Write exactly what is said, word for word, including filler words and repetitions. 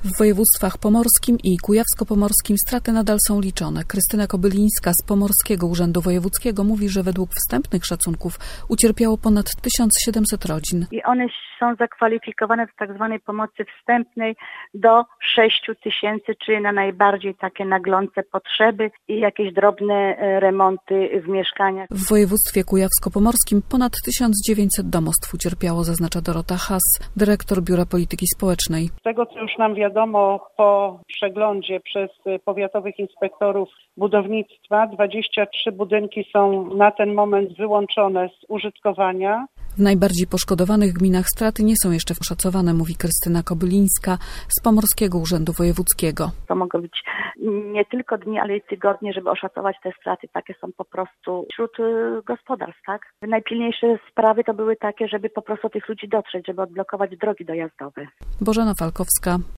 W województwach pomorskim i kujawsko-pomorskim straty nadal są liczone. Krystyna Kobylińska z Pomorskiego Urzędu Wojewódzkiego mówi, że według wstępnych szacunków ucierpiało ponad tysiąc siedemset rodzin. I one są zakwalifikowane do tak zwanej pomocy wstępnej do sześciu tysięcy, czyli na najbardziej takie naglące potrzeby i jakieś drobne remonty w mieszkaniach. W województwie kujawsko-pomorskim ponad tysiąc dziewięćset domostw ucierpiało, zaznacza Dorota Has, dyrektor Biura Polityki Społecznej. Z tego, co już nam wiadomo po przeglądzie przez powiatowych inspektorów budownictwa, dwadzieścia trzy budynki są na ten moment wyłączone z użytkowania. W najbardziej poszkodowanych gminach straty nie są jeszcze oszacowane, mówi Krystyna Kobylińska z Pomorskiego Urzędu Wojewódzkiego. To mogą być nie tylko dni, ale i tygodnie, żeby oszacować te straty. Takie są po prostu wśród gospodarstw, tak? Najpilniejsze sprawy to były takie, żeby po prostu do tych ludzi dotrzeć, żeby odblokować drogi dojazdowe. Bożena Falkowska,